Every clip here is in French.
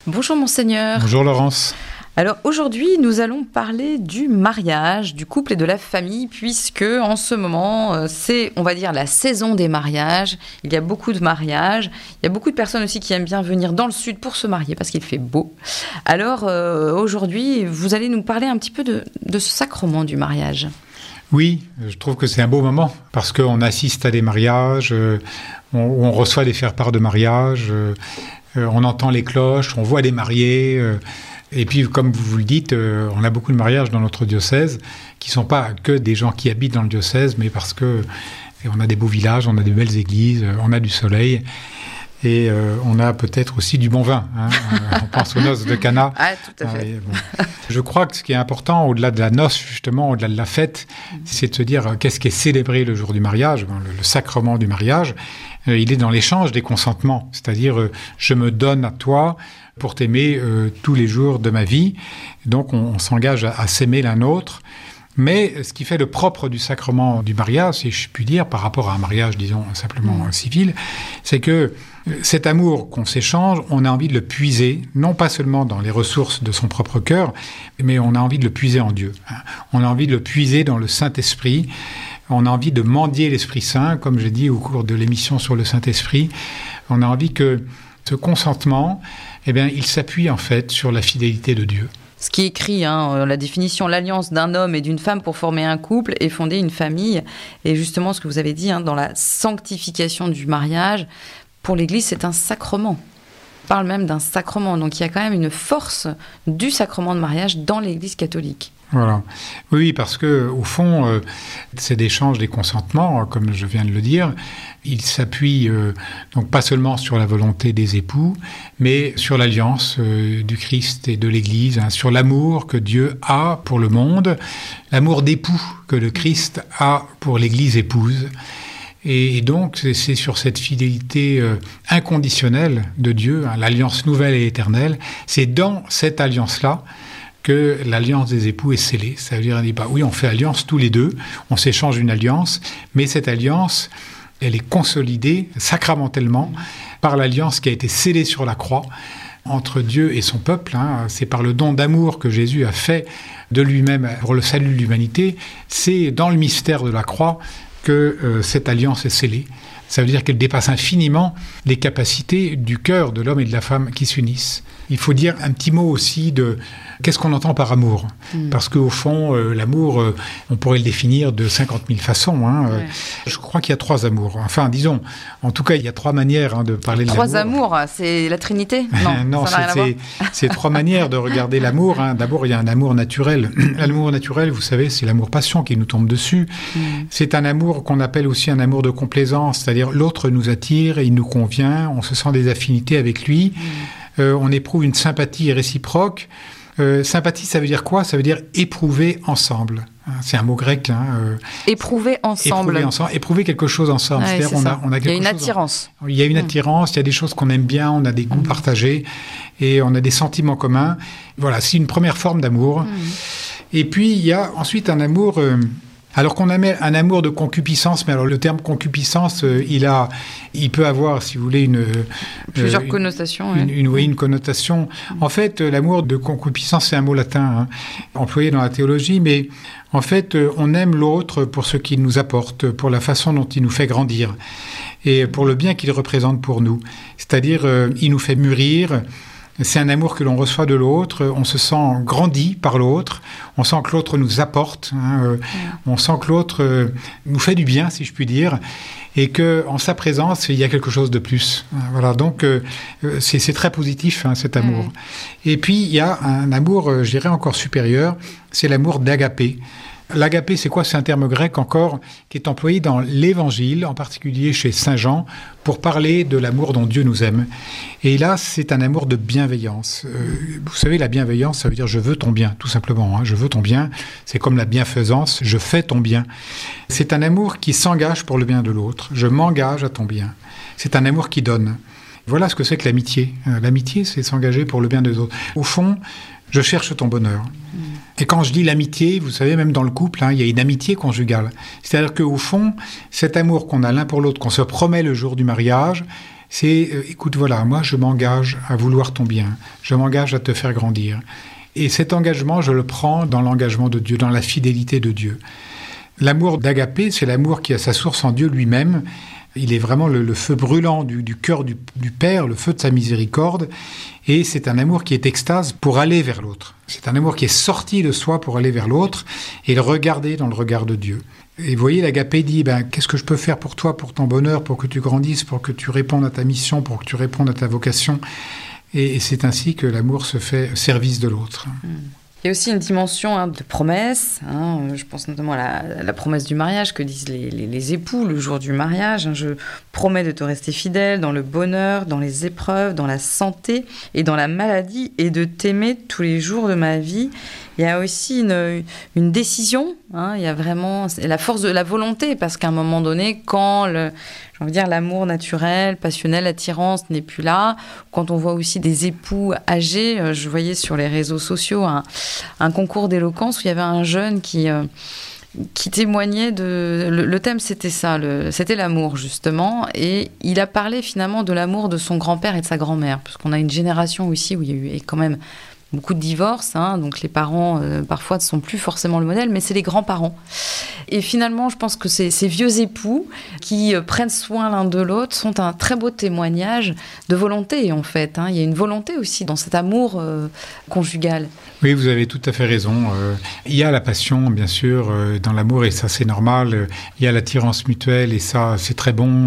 Bonjour Monseigneur. Bonjour Laurence. Alors aujourd'hui, nous allons parler du mariage, du couple et de la famille, puisque en ce moment, c'est, on va dire, la saison des mariages. Il y a beaucoup de mariages. Il y a beaucoup de personnes aussi qui aiment bien venir dans le sud pour se marier parce qu'il fait beau. Alors aujourd'hui, vous allez nous parler un petit peu de ce sacrement du mariage. Oui, je trouve que c'est un beau moment parce qu'on assiste à des mariages, on reçoit des faire-part de mariage, on entend les cloches, on voit des mariés. Et puis, comme vous le dites, on a beaucoup de mariages dans notre diocèse qui ne sont pas que des gens qui habitent dans le diocèse, mais parce que on a des beaux villages, on a des belles églises, on a du soleil. Et on a peut-être aussi du bon vin. On pense aux noces de Cana. Ah, tout à fait. Bon. Je crois que ce qui est important, au-delà de la noce, justement, au-delà de la fête, c'est de se dire qu'est-ce qui est célébré le jour du mariage, le sacrement du mariage. Il est dans l'échange des consentements. C'est-à-dire, je me donne à toi pour t'aimer tous les jours de ma vie. Donc, on s'engage à s'aimer l'un l'autre. Mais ce qui fait le propre du sacrement du mariage, si je puis dire, par rapport à un mariage, disons, simplement civil, c'est que cet amour qu'on s'échange, on a envie de le puiser, non pas seulement dans les ressources de son propre cœur, mais on a envie de le puiser en Dieu. On a envie de le puiser dans le Saint-Esprit. On a envie de mendier l'Esprit Saint, comme j'ai dit au cours de l'émission sur le Saint-Esprit. On a envie que ce consentement, il s'appuie en fait sur la fidélité de Dieu. Ce qui est écrit, la définition, l'alliance d'un homme et d'une femme pour former un couple et fonder une famille. Et justement, ce que vous avez dit, dans la sanctification du mariage, pour l'Église, c'est un sacrement. On parle même d'un sacrement. Donc, il y a quand même une force du sacrement de mariage dans l'Église catholique. Voilà. Oui, parce que au fond, cet échange des consentements, comme je viens de le dire, il s'appuie donc pas seulement sur la volonté des époux, mais sur l'alliance du Christ et de l'Église, sur l'amour que Dieu a pour le monde, l'amour d'époux que le Christ a pour l'Église épouse. Et donc, c'est sur cette fidélité inconditionnelle de Dieu, l'alliance nouvelle et éternelle, c'est dans cette alliance-là que l'alliance des époux est scellée. Ça veut dire, oui, on fait alliance tous les deux, on s'échange une alliance, mais cette alliance, elle est consolidée sacramentellement par l'alliance qui a été scellée sur la croix entre Dieu et son peuple. C'est par le don d'amour que Jésus a fait de lui-même pour le salut de l'humanité. C'est dans le mystère de la croix que cette alliance est scellée. Ça veut dire qu'elle dépasse infiniment les capacités du cœur de l'homme et de la femme qui s'unissent. Il faut dire un petit mot aussi de qu'est-ce qu'on entend par amour. Parce qu'au fond, l'amour, on pourrait le définir de 50 000 façons. Ouais. Je crois qu'il y a 3 amours. Enfin, disons, en tout cas, il y a 3 manières de parler de l'amour. 3 amours, c'est la Trinité ? Non, c'est 3 manières de regarder l'amour. D'abord, il y a un amour naturel. L'amour naturel, vous savez, c'est l'amour-passion qui nous tombe dessus. C'est un amour qu'on appelle aussi un amour de complaisance, c'est-à-dire l'autre nous attire, il nous convient, on se sent des affinités avec lui. On éprouve une sympathie réciproque. Sympathie, ça veut dire quoi ? Ça veut dire éprouver ensemble. C'est un mot grec. Éprouver ensemble. Éprouver quelque chose ensemble. Ouais, c'est-à-dire on a quelque chose. Il y a une attirance. Il y a une attirance, il y a des choses qu'on aime bien, on a des goûts partagés et on a des sentiments communs. Voilà, c'est une première forme d'amour. Et puis, il y a ensuite un amour... Alors qu'on a un amour de concupiscence, mais alors le terme concupiscence, il peut avoir, si vous voulez, plusieurs connotations. Une connotation. En fait, l'amour de concupiscence, c'est un mot latin, employé dans la théologie, mais en fait, on aime l'autre pour ce qu'il nous apporte, pour la façon dont il nous fait grandir, et pour le bien qu'il représente pour nous. C'est-à-dire, il nous fait mûrir. C'est un amour que l'on reçoit de l'autre, on se sent grandi par l'autre, on sent que l'autre nous apporte, on sent que l'autre nous fait du bien, si je puis dire, et qu'en sa présence, il y a quelque chose de plus. Voilà, donc c'est très positif, cet amour. Et puis, il y a un amour, je dirais, encore supérieur, c'est l'amour d'agapé. L'agapé, c'est quoi ? C'est un terme grec encore qui est employé dans l'Évangile, en particulier chez Saint Jean, pour parler de l'amour dont Dieu nous aime. Et là, c'est un amour de bienveillance. Vous savez, la bienveillance, ça veut dire « je veux ton bien », tout simplement. Je veux ton bien. C'est comme la bienfaisance, « je fais ton bien ». C'est un amour qui s'engage pour le bien de l'autre. Je m'engage à ton bien. C'est un amour qui donne. Voilà ce que c'est que l'amitié. L'amitié, c'est s'engager pour le bien des autres. Au fond, je cherche ton bonheur. Et quand je dis l'amitié, vous savez, même dans le couple, il y a une amitié conjugale. C'est-à-dire qu'au fond, cet amour qu'on a l'un pour l'autre, qu'on se promet le jour du mariage, C'est, écoute, voilà, moi je m'engage à vouloir ton bien, je m'engage à te faire grandir. Et cet engagement, je le prends dans l'engagement de Dieu, dans la fidélité de Dieu. L'amour d'Agapé, c'est l'amour qui a sa source en Dieu lui-même. Il est vraiment le feu brûlant du cœur du Père, le feu de sa miséricorde. Et c'est un amour qui est extase pour aller vers l'autre. C'est un amour qui est sorti de soi pour aller vers l'autre et le regarder dans le regard de Dieu. Et vous voyez, l'Agapé dit, qu'est-ce que je peux faire pour toi, pour ton bonheur, pour que tu grandisses, pour que tu répondes à ta mission, pour que tu répondes à ta vocation. Et c'est ainsi que l'amour se fait service de l'autre. Il y a aussi une dimension de promesse. Je pense notamment à la promesse du mariage que disent les époux le jour du mariage. Je promets de te rester fidèle dans le bonheur, dans les épreuves, dans la santé et dans la maladie et de t'aimer tous les jours de ma vie. Il y a aussi une décision. Il y a vraiment la force de la volonté parce qu'à un moment donné, quand l'amour naturel, passionnel, l'attirance n'est plus là. Quand on voit aussi des époux âgés, je voyais sur les réseaux sociaux un concours d'éloquence où il y avait un jeune qui témoignait le thème c'était ça, c'était l'amour justement, et il a parlé finalement de l'amour de son grand-père et de sa grand-mère, parce qu'on a une génération aussi où il y a eu quand même beaucoup de divorces, donc les parents parfois ne sont plus forcément le modèle, mais c'est les grands-parents. Et finalement, je pense que ces vieux époux qui prennent soin l'un de l'autre sont un très beau témoignage de volonté en fait. Il y a une volonté aussi dans cet amour conjugal. Oui, vous avez tout à fait raison. Il y a la passion, bien sûr, dans l'amour, et ça c'est normal. Il y a l'attirance mutuelle, et ça c'est très bon.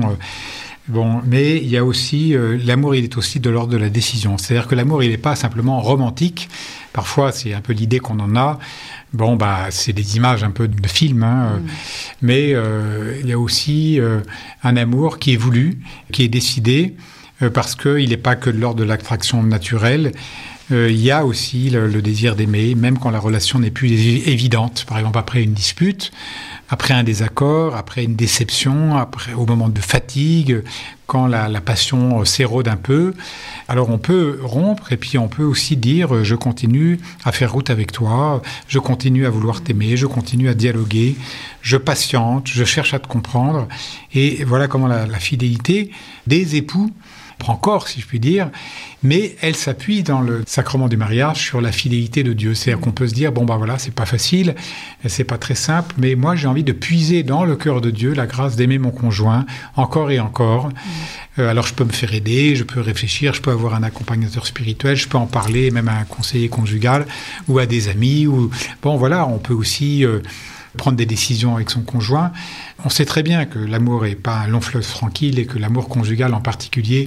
Mais il y a aussi, l'amour, il est aussi de l'ordre de la décision. C'est-à-dire que l'amour, il n'est pas simplement romantique. Parfois, c'est un peu l'idée qu'on en a. C'est des images un peu de films, mais il y a aussi un amour qui est voulu, qui est décidé, parce qu'il n'est pas que de l'ordre de l'attraction naturelle. Il y a aussi le désir d'aimer, même quand la relation n'est plus évidente. Par exemple, après une dispute, après un désaccord, après une déception, au moment de fatigue, quand la passion s'érode un peu. Alors on peut rompre et puis on peut aussi dire je continue à faire route avec toi, je continue à vouloir t'aimer, je continue à dialoguer, je patiente, je cherche à te comprendre. Et voilà comment la fidélité des époux prend corps, si je puis dire, mais elle s'appuie dans le sacrement du mariage sur la fidélité de Dieu. C'est-à-dire qu'on peut se dire, c'est pas facile, c'est pas très simple, mais moi j'ai envie de puiser dans le cœur de Dieu la grâce d'aimer mon conjoint encore et encore. Alors je peux me faire aider, je peux réfléchir, je peux avoir un accompagnateur spirituel, je peux en parler même à un conseiller conjugal ou à des amis. On peut aussi prendre des décisions avec son conjoint. On sait très bien que l'amour n'est pas un long fleuve tranquille et que l'amour conjugal en particulier,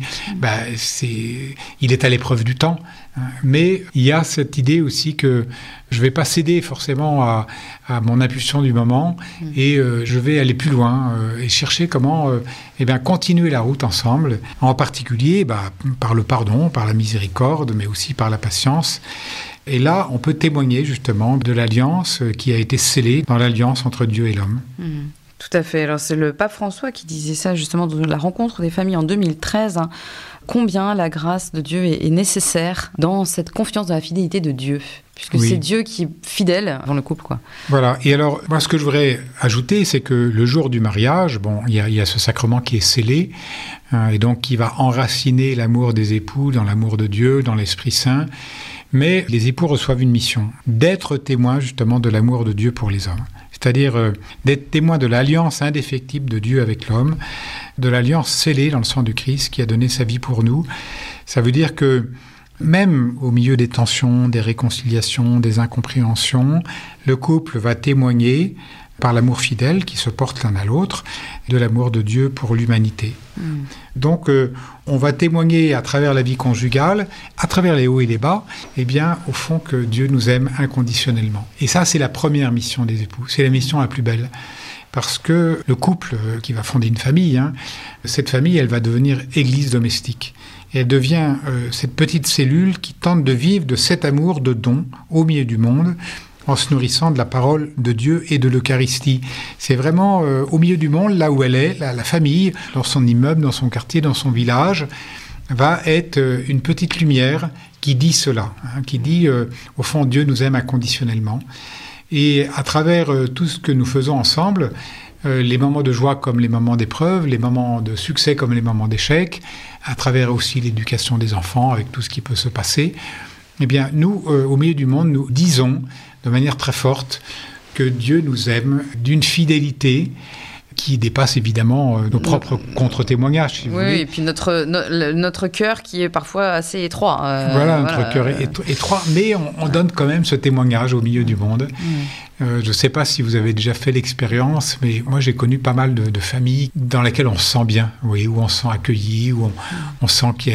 il est à l'épreuve du temps. Mais il y a cette idée aussi que je ne vais pas céder forcément à mon impulsion du moment et je vais aller plus loin et chercher comment continuer la route ensemble, en particulier par le pardon, par la miséricorde, mais aussi par la patience. Et là, on peut témoigner justement de l'alliance qui a été scellée dans l'alliance entre Dieu et l'homme. Tout à fait. Alors, c'est le pape François qui disait ça justement dans la rencontre des familles en 2013. Combien la grâce de Dieu est nécessaire dans cette confiance dans la fidélité de Dieu, puisque c'est Dieu qui est fidèle dans le couple, quoi. Voilà. Et alors, moi, ce que je voudrais ajouter, c'est que le jour du mariage, il y a ce sacrement qui est scellé, et donc qui va enraciner l'amour des époux dans l'amour de Dieu, dans l'Esprit Saint. Mais les époux reçoivent une mission, d'être témoins justement de l'amour de Dieu pour les hommes. C'est-à-dire d'être témoins de l'alliance indéfectible de Dieu avec l'homme, de l'alliance scellée dans le sang du Christ qui a donné sa vie pour nous. Ça veut dire que même au milieu des tensions, des réconciliations, des incompréhensions, le couple va témoigner par l'amour fidèle qui se porte l'un à l'autre, de l'amour de Dieu pour l'humanité. Donc, on va témoigner à travers la vie conjugale, à travers les hauts et les bas, au fond que Dieu nous aime inconditionnellement. Et ça, c'est la première mission des époux, c'est la mission la plus belle. Parce que le couple qui va fonder une famille, cette famille, elle va devenir église domestique. Et elle devient cette petite cellule qui tente de vivre de cet amour de don au milieu du monde, en se nourrissant de la parole de Dieu et de l'Eucharistie. C'est vraiment au milieu du monde, là où elle est, la famille, dans son immeuble, dans son quartier, dans son village, va être une petite lumière qui dit cela, qui dit, au fond, Dieu nous aime inconditionnellement. Et à travers tout ce que nous faisons ensemble, les moments de joie comme les moments d'épreuve, les moments de succès comme les moments d'échec, à travers aussi l'éducation des enfants, avec tout ce qui peut se passer. Eh bien, nous, au milieu du monde, nous disons de manière très forte que Dieu nous aime d'une fidélité qui dépasse évidemment nos propres contre-témoignages, si vous voulez. Oui, et puis notre cœur qui est parfois assez étroit. Notre cœur est étroit, mais on donne quand même ce témoignage au milieu du monde. Je ne sais pas si vous avez déjà fait l'expérience, mais moi j'ai connu pas mal de familles dans lesquelles on se sent bien, oui, où on se sent accueilli, où on sent qu'il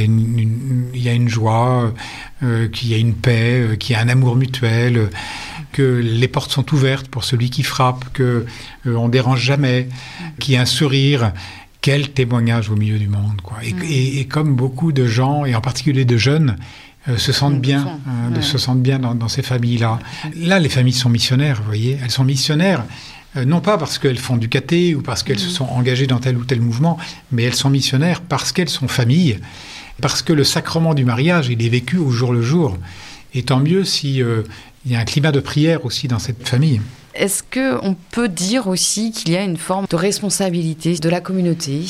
y a une joie, qu'il y a une paix, qu'il y a un amour mutuel, que les portes sont ouvertes pour celui qui frappe, qu'on ne dérange jamais, qu'il y a un sourire. Quel témoignage au milieu du monde, quoi. Et comme beaucoup de gens, et en particulier de jeunes, se sentent bien, se sentent bien dans ces familles-là. Là, les familles sont missionnaires, vous voyez. Elles sont missionnaires, non pas parce qu'elles font du caté ou parce qu'elles se sont engagées dans tel ou tel mouvement, mais elles sont missionnaires parce qu'elles sont familles, parce que le sacrement du mariage, il est vécu au jour le jour. Et tant mieux si il y a un climat de prière aussi dans cette famille. Est-ce qu'on peut dire aussi qu'il y a une forme de responsabilité de la communauté,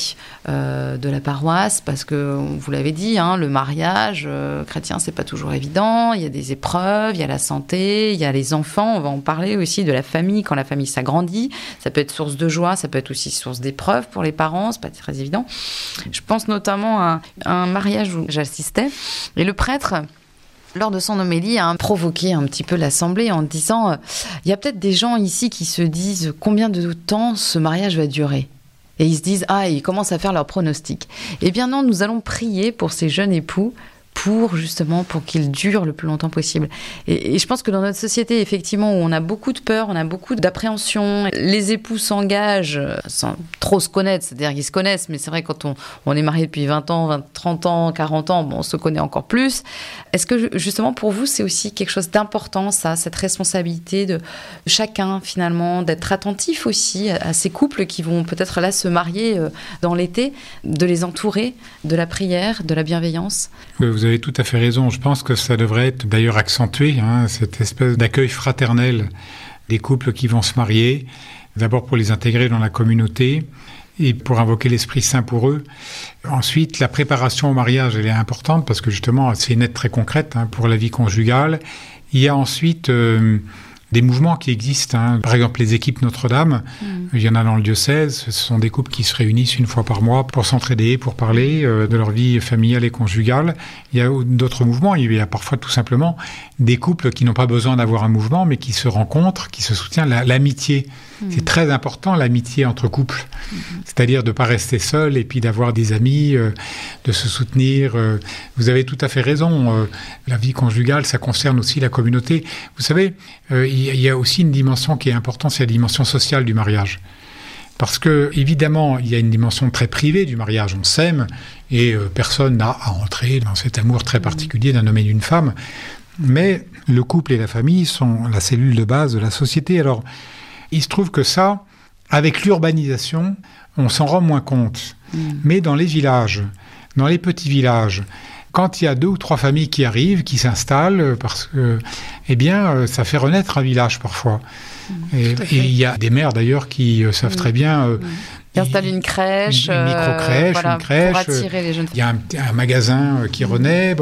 de la paroisse, parce que, vous l'avez dit, le mariage chrétien, c'est pas toujours évident, il y a des épreuves, il y a la santé, il y a les enfants, on va en parler aussi de la famille, quand la famille s'agrandit, ça peut être source de joie, ça peut être aussi source d'épreuves pour les parents, c'est pas très évident. Je pense notamment à un mariage où j'assistais, et le prêtre, lors de son homélie, a provoqué un petit peu l'assemblée en disant il y a peut-être des gens ici qui se disent combien de temps ce mariage va durer. Et ils se disent ils commencent à faire leur pronostic. Eh bien non, nous allons prier pour ces jeunes époux pour qu'ils durent le plus longtemps possible. Et je pense que dans notre société, effectivement, où on a beaucoup de peur, on a beaucoup d'appréhension, les époux s'engagent sans trop se connaître, c'est-à-dire qu'ils se connaissent, mais c'est vrai quand on est marié depuis 20 ans, 30 ans, 40 ans, on se connaît encore plus. Est-ce que justement pour vous, c'est aussi quelque chose d'important, ça, cette responsabilité de chacun finalement, d'être attentif aussi à ces couples qui vont peut-être là se marier dans l'été, de les entourer de la prière, de la bienveillance? Vous avez tout à fait raison. Je pense que ça devrait être d'ailleurs accentué, cette espèce d'accueil fraternel des couples qui vont se marier, d'abord pour les intégrer dans la communauté et pour invoquer l'Esprit Saint pour eux. Ensuite, la préparation au mariage, elle est importante parce que justement, c'est une aide très concrète pour la vie conjugale. Il y a ensuite des mouvements qui existent. Par exemple, les équipes Notre-Dame, il y en a dans le diocèse. Ce sont des couples qui se réunissent une fois par mois pour s'entraider, pour parler de leur vie familiale et conjugale. Il y a d'autres mouvements. Il y a parfois tout simplement des couples qui n'ont pas besoin d'avoir un mouvement, mais qui se rencontrent, qui se soutiennent. L'amitié, c'est très important, l'amitié entre couples. C'est-à-dire de ne pas rester seul et puis d'avoir des amis, de se soutenir. Vous avez tout à fait raison. La vie conjugale, ça concerne aussi la communauté. Vous savez, il y a aussi une dimension qui est importante, c'est la dimension sociale du mariage. Parce que, évidemment, il y a une dimension très privée du mariage. On s'aime et personne n'a à entrer dans cet amour très particulier d'un homme et d'une femme. Mais le couple et la famille sont la cellule de base de la société. Alors, il se trouve que ça, avec l'urbanisation, on s'en rend moins compte. Mais dans les villages, dans les petits villages, quand il y a 2 ou 3 familles qui arrivent, qui s'installent, parce que, ça fait renaître un village parfois. Et il y a des mères d'ailleurs qui savent très bien. Ils installent une crèche, une micro-crèche, une crèche. Pour attirer les jeunes. Il y a un magasin qui renaît.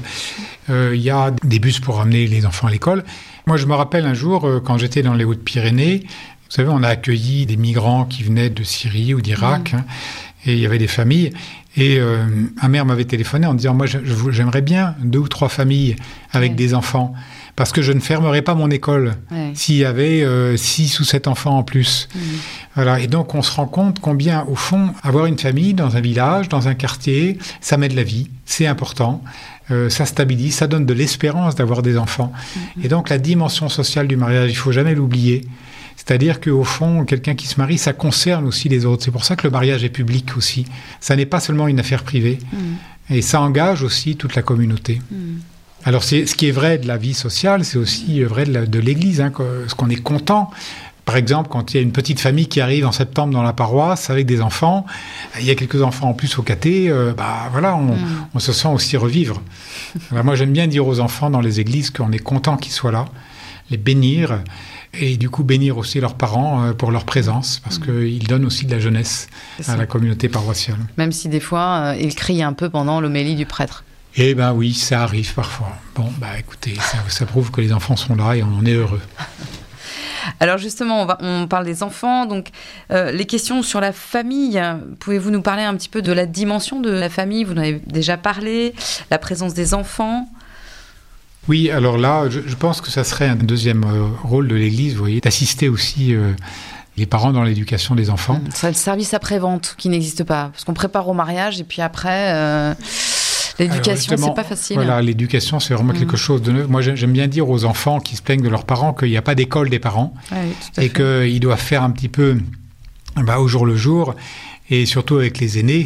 Il y a des bus pour amener les enfants à l'école. Moi, je me rappelle un jour, quand j'étais dans les Hautes-Pyrénées, vous savez, on a accueilli des migrants qui venaient de Syrie ou d'Irak, et il y avait des familles. Et ma mère m'avait téléphoné en disant, moi, j'aimerais bien 2 ou 3 familles avec des enfants, parce que je ne fermerai pas mon école s'il y avait 6 ou 7 enfants en plus. Voilà. Et donc, on se rend compte combien, au fond, avoir une famille dans un village, dans un quartier, ça met de la vie, c'est important. Ça stabilise, ça donne de l'espérance d'avoir des enfants. Et donc, la dimension sociale du mariage, il ne faut jamais l'oublier. C'est-à-dire qu'au fond, quelqu'un qui se marie, ça concerne aussi les autres. C'est pour ça que le mariage est public aussi. Ça n'est pas seulement une affaire privée. Et ça engage aussi toute la communauté. Alors, ce qui est vrai de la vie sociale, c'est aussi vrai de l'Église. Ce qu'on est content. Par exemple, quand il y a une petite famille qui arrive en septembre dans la paroisse avec des enfants, il y a quelques enfants en plus au caté, on se sent aussi revivre. Alors moi, j'aime bien dire aux enfants dans les églises qu'on est content qu'ils soient là. les bénir, et du coup bénir aussi leurs parents pour leur présence, parce qu'ils donnent aussi de la jeunesse à la communauté paroissiale. Même si des fois, ils crient un peu pendant l'homélie du prêtre. Eh bien oui, ça arrive parfois. Bon, écoutez, ça prouve que les enfants sont là et on en est heureux. Alors justement, on parle des enfants, donc les questions sur la famille, pouvez-vous nous parler un petit peu de la dimension de la famille? Vous en avez déjà parlé, la présence des enfants. Oui, alors là, je pense que ça serait un deuxième rôle de l'Église, vous voyez, d'assister aussi les parents dans l'éducation des enfants. C'est le service après-vente qui n'existe pas, parce qu'on prépare au mariage et puis après, l'éducation, c'est pas facile. Voilà, l'éducation, c'est vraiment quelque chose de neuf. Moi, j'aime bien dire aux enfants qui se plaignent de leurs parents qu'il n'y a pas d'école des parents et qu'ils doivent faire un petit peu au jour le jour. Et surtout avec les aînés,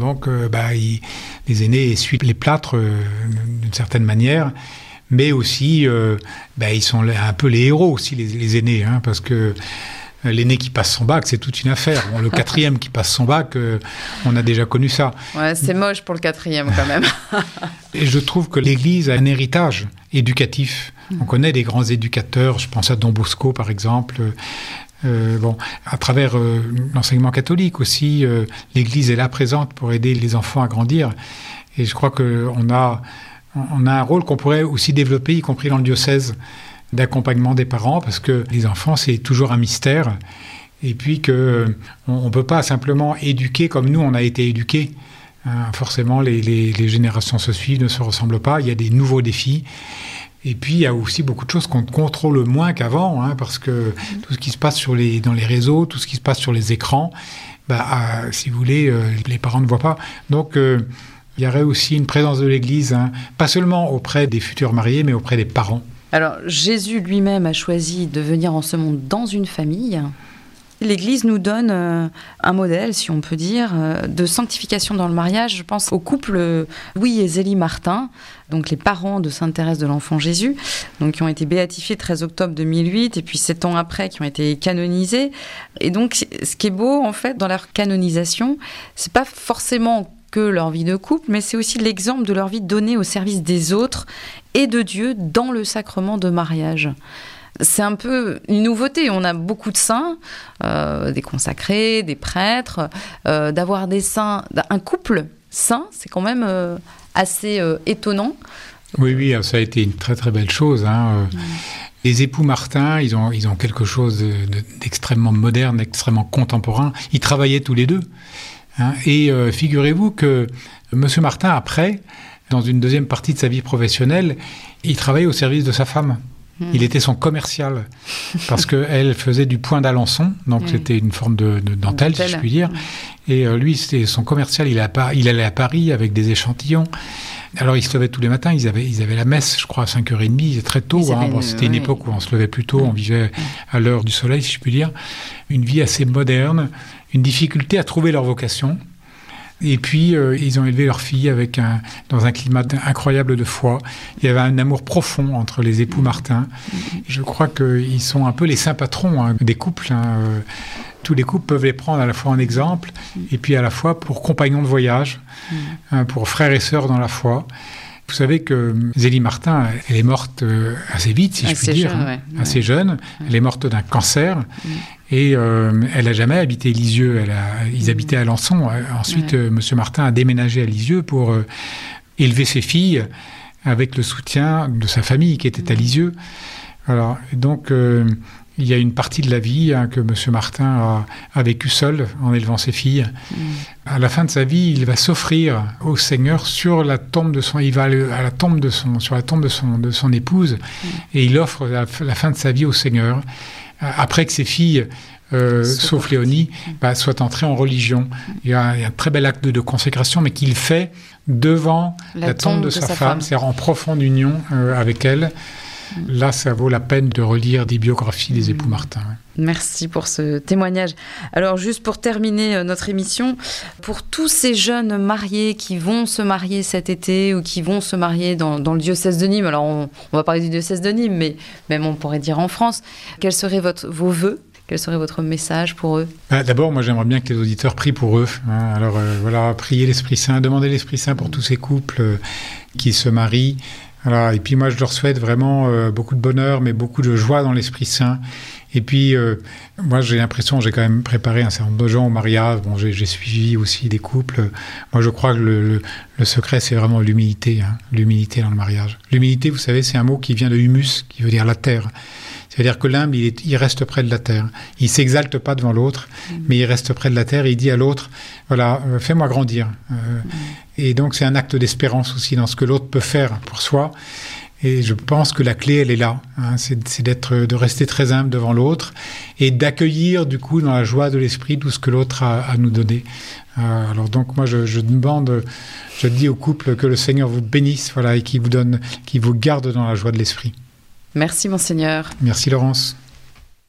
les aînés essuient les plâtres d'une certaine manière. Mais aussi, ils sont un peu les héros aussi, les aînés, parce que l'aîné qui passe son bac, c'est toute une affaire. Bon, le quatrième qui passe son bac, on a déjà connu ça. Ouais, c'est moche pour le quatrième quand même. Et je trouve que l'Église a un héritage éducatif. On connaît des grands éducateurs, je pense à Don Bosco par exemple. À travers l'enseignement catholique aussi, l'Église est là présente pour aider les enfants à grandir. Et je crois qu'on a un rôle qu'on pourrait aussi développer, y compris dans le diocèse, d'accompagnement des parents, parce que les enfants, c'est toujours un mystère. Et puis qu'on ne peut pas simplement éduquer comme nous, on a été éduqués. Forcément, les générations se suivent, ne se ressemblent pas. Il y a des nouveaux défis. Et puis, il y a aussi beaucoup de choses qu'on contrôle moins qu'avant, parce que tout ce qui se passe dans les réseaux, tout ce qui se passe sur les écrans, si vous voulez, les parents ne voient pas. Donc, il y aurait aussi une présence de l'Église, pas seulement auprès des futurs mariés, mais auprès des parents. Alors, Jésus lui-même a choisi de venir en ce monde dans une famille. L'Église nous donne un modèle, si on peut dire, de sanctification dans le mariage. Je pense au couple Louis et Zélie Martin, donc les parents de Sainte Thérèse de l'Enfant Jésus, donc qui ont été béatifiés le 13 octobre 2008, et puis 7 ans après, qui ont été canonisés. Et donc, ce qui est beau, en fait, dans leur canonisation, c'est pas forcément que leur vie de couple, mais c'est aussi l'exemple de leur vie donnée au service des autres et de Dieu dans le sacrement de mariage. C'est un peu une nouveauté. On a beaucoup de saints, des consacrés, des prêtres. D'avoir des saints, un couple saint, c'est quand même assez étonnant. Oui, ça a été une très très belle chose. Les époux Martin, ils ont quelque chose d'extrêmement moderne, d'extrêmement contemporain. Ils travaillaient tous les deux. Et figurez-vous que M. Martin, après, dans une deuxième partie de sa vie professionnelle, il travaillait au service de sa femme. Il était son commercial, parce qu'elle faisait du point d'Alençon, donc c'était une forme de dentelle, si je puis dire. Et lui, c'était son commercial, il allait à Paris avec des échantillons. Alors, ils se levaient tous les matins, ils avaient la messe, je crois, à 5h30, très tôt. C'était une époque où on se levait plus tôt, on vivait à l'heure du soleil, si je puis dire. Une vie assez moderne, une difficulté à trouver leur vocation. Et puis, ils ont élevé leur fille dans un climat incroyable de foi. Il y avait un amour profond entre les époux Martin. Je crois qu'ils sont un peu les saints patrons des couples. Tous les couples peuvent les prendre à la fois en exemple, et puis à la fois pour compagnons de voyage, pour frères et sœurs dans la foi. Vous savez que Zélie Martin, elle est morte assez vite, si je puis dire, assez jeune. Elle est morte d'un cancer. Et elle n'a jamais habité Lisieux. Ils habitaient à Alençon. Ensuite, M. Martin a déménagé à Lisieux pour élever ses filles avec le soutien de sa famille qui était à Lisieux. Alors, donc, il y a une partie de la vie que M. Martin a vécu seul en élevant ses filles. À la fin de sa vie, il va s'offrir au Seigneur sur la tombe de son épouse, et il offre la fin de sa vie au Seigneur. Après que ses filles, sauf Léonie, soient entrées en religion. Il y a un très bel acte de consécration, mais qu'il fait devant la tombe de sa femme, c'est-à-dire en profonde union avec elle. Là, ça vaut la peine de relire des biographies des époux Martin. Merci pour ce témoignage. Alors, juste pour terminer notre émission, pour tous ces jeunes mariés qui vont se marier cet été ou qui vont se marier dans le diocèse de Nîmes, alors on va parler du diocèse de Nîmes, mais même on pourrait dire en France, quels seraient vos vœux? Quel serait votre message pour eux? D'abord, moi, j'aimerais bien que les auditeurs prient pour eux. Alors, priez l'Esprit Saint, demandez l'Esprit Saint pour tous ces couples qui se marient. Voilà. Et puis moi, je leur souhaite vraiment beaucoup de bonheur, mais beaucoup de joie dans l'Esprit Saint. Et puis, moi, j'ai l'impression, j'ai quand même préparé un certain nombre de gens au mariage. Bon, j'ai suivi aussi des couples. Moi, je crois que le secret, c'est vraiment l'humilité, hein, l'humilité dans le mariage. L'humilité, vous savez, c'est un mot qui vient de humus, qui veut dire la terre. C'est-à-dire que l'humble, il reste près de la terre. Il s'exalte pas devant l'autre, mais il reste près de la terre et il dit à l'autre, voilà, fais-moi grandir. Et donc, c'est un acte d'espérance aussi dans ce que l'autre peut faire pour soi. Et je pense que la clé, elle est là. Hein, c'est de rester très humble devant l'autre et d'accueillir, du coup, dans la joie de l'esprit, tout ce que l'autre a à nous donner. Alors donc, moi, je dis au couple que le Seigneur vous bénisse, voilà, et qu'il vous garde dans la joie de l'esprit. Merci, Monseigneur. Merci, Laurence.